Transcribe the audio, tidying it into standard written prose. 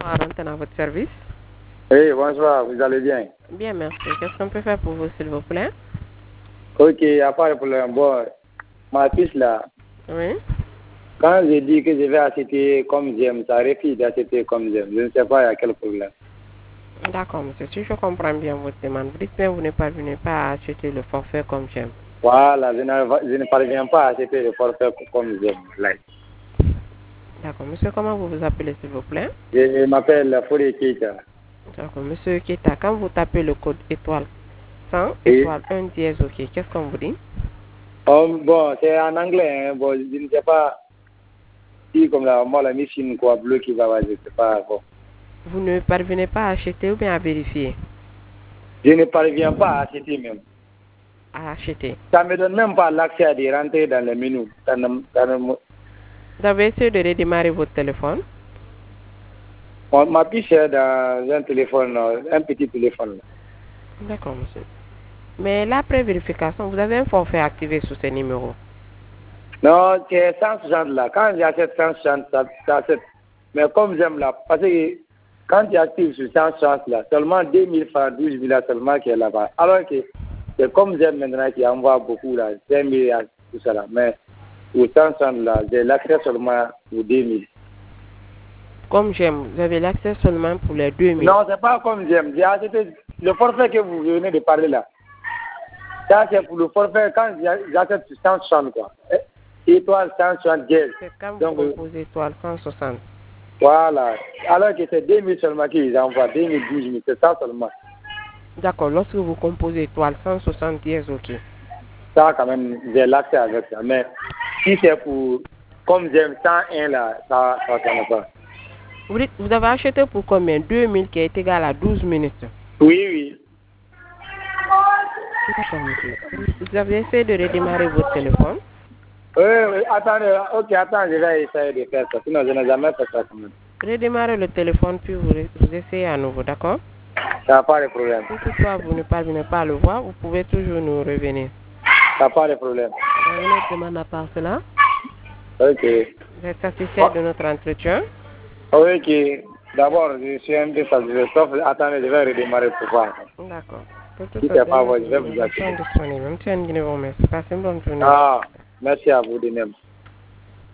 bonsoir, antenne à votre service. Oui, bonsoir, vous allez bien? Bien, merci. Qu'est-ce qu'on peut faire pour vous, s'il vous plaît? Ok, il n'y a pas de problème. Bon, ma fille là, Oui. quand j'ai dit que je vais acheter comme j'aime, ça refuse d'acheter comme j'aime. Je ne sais pas, il y a quel problème. D'accord, monsieur. Si je comprends bien votre demande, vous dites bien que vous ne parvenez pas à acheter le forfait comme j'aime. Voilà, je ne parviens pas à acheter le forfait comme j'aime. Like. D'accord, monsieur, comment vous vous appelez, s'il vous plaît? Je m'appelle Fourier Keita. D'accord, monsieur Keta, quand vous tapez le code étoile 100, Oui. étoile 1 dièse, ok, qu'est-ce qu'on vous dit? Bon, c'est en anglais. Hein. Bon, je ne sais pas si, comme là, moi, la machine quoi, bleu qui va, je ne sais pas. Bon. Vous ne parvenez pas à acheter ou bien à vérifier? Je ne parviens pas à acheter même. À acheter. Ça ne me donne même pas l'accès à rentrer dans le menu. Vous avez essayé de redémarrer votre téléphone? Ma fiche est dans un téléphone, un petit téléphone. D'accord, monsieur. Mais l'après vérification, vous avez un forfait activé sur ce numéro? Non, c'est 160 là. Quand j'achète 160, ça achète. Mais comme j'aime là, parce que quand tu actives sur 160 là, seulement 2000 francs, 12 000 là seulement qui est là-bas. Alors que c'est comme j'aime maintenant qui envoie beaucoup là, 5 000 tout ça là. Mais pour 160 là, j'ai l'accès seulement pour 2000. Comme j'aime, vous avez l'accès seulement pour les 2000. Non, c'est pas comme j'aime. J'ai acheté le forfait que vous venez de parler là. Ça, c'est pour le forfait quand j'achète sur 160 quoi. Étoile 160 dièse. C'est quand vous Donc, composez étoile 160. voilà. Alors que c'est 2000 seulement qu'ils envoient, 2012 000, c'est ça seulement. D'accord, lorsque vous composez étoile 160 dièse, ok. Ça, quand même, j'ai l'accès avec ça. Mais si c'est pour, comme j'aime 101 là, ça ne pas. Vous avez acheté pour combien? 2000 qui est égal à 12 minutes. Oui, oui. D'accord, monsieur. Vous avez essayé de redémarrer votre téléphone? Oui, oui, attendez, ok, attends, je vais essayer de faire ça. Sinon, je n'ai jamais fait ça quand même. Redémarrez le téléphone, puis vous essayez à nouveau, d'accord? Ça n'a pas de problème. Si toutefois vous ne parvenez pas à le voir, vous pouvez toujours nous revenir. Ça n'a pas de problème. Vous avez une autre demande à part cela? Ok. Vous êtes satisfait de notre entretien? Ok. D'abord, je suis un peu satisfait. Sauf, attendez, je vais redémarrer pour voir. D'accord. Pour tout Si ça, c'est pas vrai, je vais vous nous appeler. sommes disponibles. Monsieur Nguine vous remercie. Passez une bonne journée. Ah, merci à vous de même.